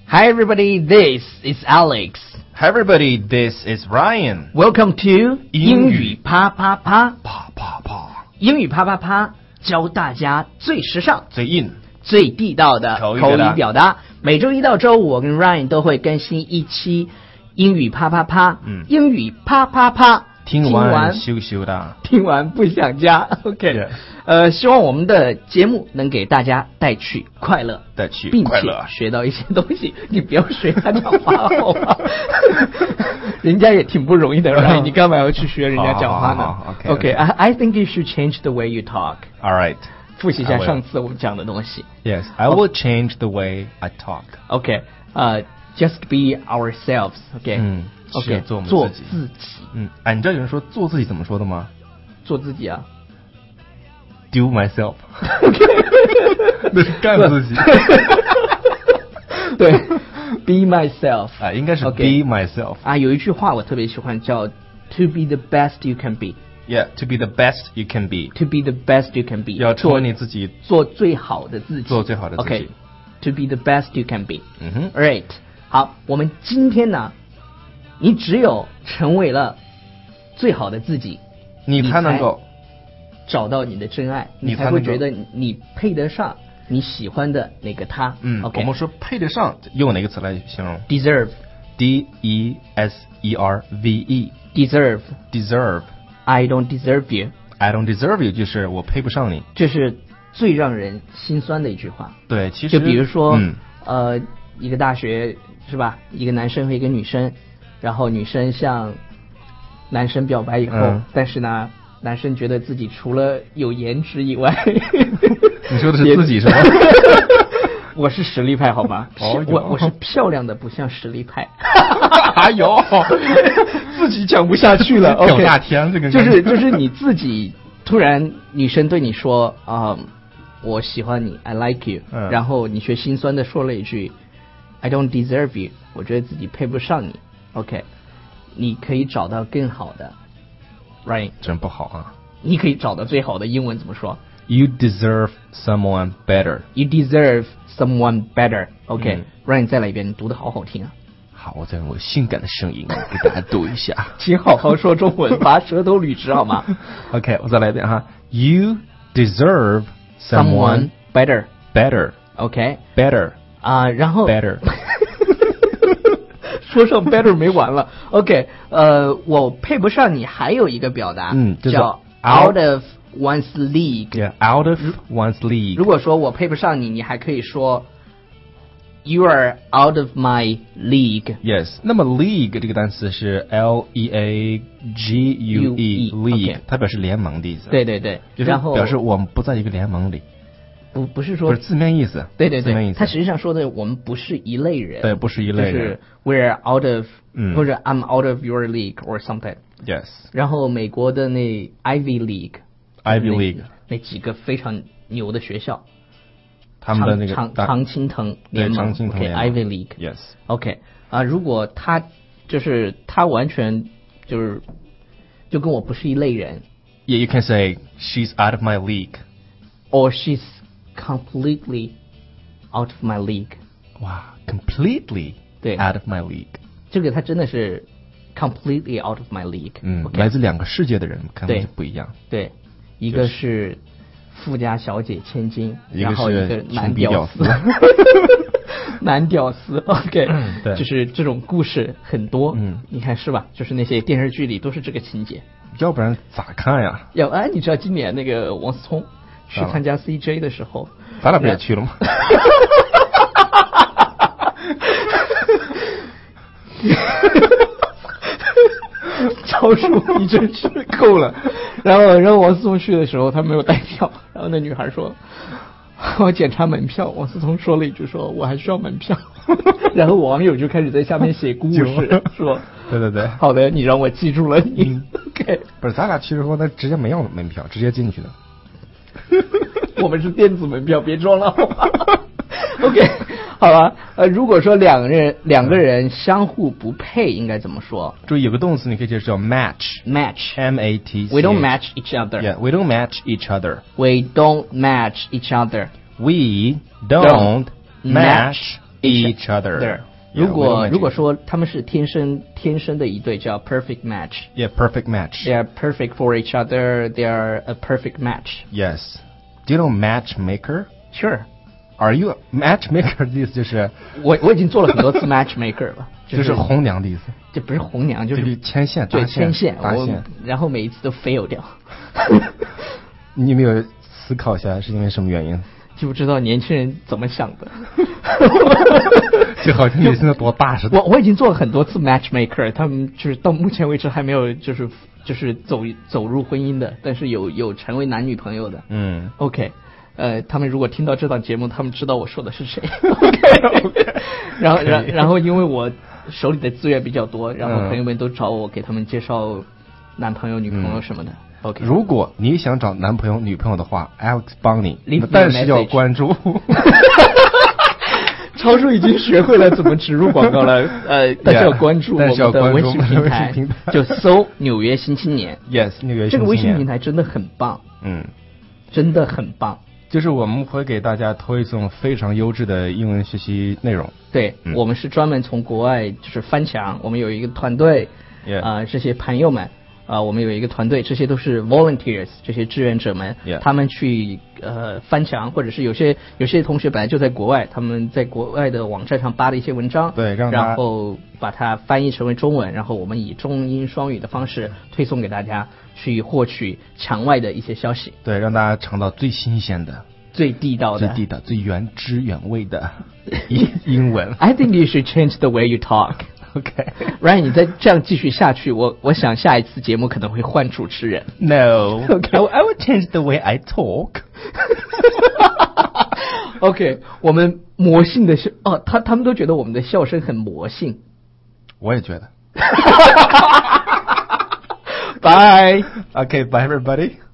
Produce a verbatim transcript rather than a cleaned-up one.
Hi everybody, this is Alex. Hi everybody, this is Ryan. Welcome to 英语啪啪啪啪啪啪， 英语啪啪啪，教大家最时尚、 最硬、 最地道的口语口语表达表达。每周一到周五，我跟 Ryan 都会更新一期英语啪啪啪。 嗯英语啪啪啪， 听完完羞羞的。 听完不想加。OK，、 Yeah. 呃，希望我们的节目能给大家带去快乐， 带去并且快乐学到一些东西。你不要学他讲话好吗？人家也挺不容易的，right? 你干嘛要去学人家讲话呢？ 好好好 OK, OK, OK. I I think you should change the way you talk. All right. 复习一下 I will. 上次我们讲的东西。 Yes, I will change the way I talk. OK， 呃、uh, ，just be ourselves. OK， 嗯 OK， 是做我们做自己自己， 嗯，哎，你知道有人说做自己怎么说的吗做自己啊。 ？Do myself. 那是干自己。 对 ，be myself 啊，应该是 OK be myself. 啊，有一句话我特别喜欢，叫 to be the best you can be. Yeah, to be the best you can be. To be the best you can be. 要成为你自己， 做最好的自己， 做最好的自己。 OK, to be the best you can be. 嗯哼 Right. 好，我们今天呢，你只有成为了最好的自己， 你才能够找到你的真爱， 你才能够才会觉得你配得上你喜欢的那个他。 嗯 OK， 我们说配得上，用哪个词来形容 deserve ？D E S E R V E. deserve Deserve. I don't deserve you， I don't deserve you， 就是我配不上你。 这是最让人心酸的一句话。 对，其实就比如说， 嗯， 呃，一个大学是吧？一个男生和一个女生，然后女生向男生表白以后， 嗯但是呢，男生觉得自己除了有颜值以外， 你说的是自己是吗？ 我是实力派，好吗？ 哦我我是漂亮的不像实力派。 哎呦， 自己讲不下去了。 屌 OK， 大天这个就是就是你自己突然女生对你说啊、我喜欢你 I like you，、 嗯、 然后你却心酸的说了一句 I don't deserve you， 我觉得自己配不上你。 OK， 你可以找到更好的 Right， 真不好啊。 你可以找到最好的。英文怎么说？ You deserve someone better. You deserve someone better。 OK，、 嗯、 让你再来一遍，你读的好好听啊。 好，我再用我性感的声音给大家读一下。 请好好说中文，把舌头捋直好吗？ OK， 我再来一遍哈。You deserve someone better. better. OK， better 啊、uh, 然后 better 说上 better 没完了。OK， 呃，我配不上你，还有一个表达， 嗯， 叫 out out of one's league。 Yeah, out of one's league. 如果说我配不上你，你还可以说 You are out of my league. Yes， 那么 league 这个单词是 L E A G U E league， okay 它表示联盟的意思。 对对对， 就是然后表示我们不在一个联盟里， 不不是说不是字面意思。 对对对， 字面意思。 它实际上说的我们不是一类人， 对，不是一类人。 就是 we're out of， 嗯， 或者 I'm out of your league or something。 Yes。 然后美国的那 Ivy League。Ivy League 那几个非常牛的学校， 他们的那个常常青藤联盟， 常青藤联盟 okay, Ivy League。 Yes。 OK 啊、呃，如果他就是他完全就是就跟我不是一类人。 Yeah, you can say she's out of my league. Or she's completely out of my league. 哇 completely 对 out of my league。 这个他真的是 completely out of my league。 嗯、 okay 来自两个世界的人看能就不一样。 对，一个是富家小姐千金， 一个然后一个是男屌丝。男屌丝 OK、 嗯、对， 就是这种故事很多。 嗯， 你看是吧？就是那些电视剧里都是这个情节， 要不然咋看呀？ 要哎，你知道今年那个王思聪去参加 C J 的时候， 咱俩不也去了吗？ 超叔，你真是够了。然后，然后王思聪去的时候，他没有带票。然后那女孩说：“我检查门票。”王思聪说了一句：“说我还需要门票。”然后网友就开始在下面写故事，说：“ 对对对， 好的，你让我记住了你。 嗯” OK， 不是，咱俩去的时候，那直接没要门票，直接进去的。 我们是电子门票，别装了好吗？OK， 好了，呃，如果说两个人两个人相互不配，应该怎么说？ 注意有个动词，你可以接着叫 match。 match M A T C。 We don't match each other. Yeah, we don't match each other. We don't match each other. We don't match each other。 对，如果如果说他们是天生天生的一对，叫 perfect match。 Yeah, perfect match. They are perfect for each other. They are a perfect match. Yes. Do you know matchmaker? Sure. Are you a matchmaker 的意思就是我我已经做了很多次 matchmaker 了， 就是、就是红娘的意思。 这不是红娘，就是牵线， 对牵线， 搭线， 然后每一次都 fail 掉。 你有没有思考一下是因为什么原因？ 就不知道年轻人怎么想的。 就好像你现在多大似的。 我我已经做了很多次 matchmaker， 他们就是到目前为止还没有就是就是走走入婚姻的，但是有有成为男女朋友的。 嗯 ，OK。呃，他们如果听到这档节目，他们知道我说的是谁。OK， 然后，然然后，因为我手里的资源比较多，然后朋友们都找我给他们介绍男朋友、女朋友什么的。 嗯、 OK， 如果你想找男朋友、女朋友的话 ，Alex 帮你，但是要关注。 超叔已经学会了怎么植入广告了，呃，但是要关注我们的微信平台，就搜纽约新青年。 Yes， 纽约新青年。 这个微信平台真的很棒， 嗯， 真的很棒。 就是我们会给大家推送非常优质的英文学习内容。 对、嗯、我们是专门从国外就是翻墙，我们有一个团队，啊、 yeah. 呃，这些朋友们啊、呃，我们有一个团队，这些都是 volunteers， 这些志愿者们， yeah. 他们去呃翻墙，或者是有些有些同学本来就在国外，他们在国外的网站上扒了一些文章， 对，让然后把它翻译成为中文，然后我们以中英双语的方式推送给大家，去获取墙外的一些消息， 对，让大家尝到最新鲜的。 最地道的、 最地道、最原汁原味的英文。 I think you should change the way you talk. Okay. Ryan， 你再这样继续下去，我我想下一次节目可能会换主持人。 No. Okay. I will change the way I talk. OK， 我们魔性的笑哦，他他们都觉得我们的笑声很魔性。 我也觉得。 Bye. Okay, bye everybody.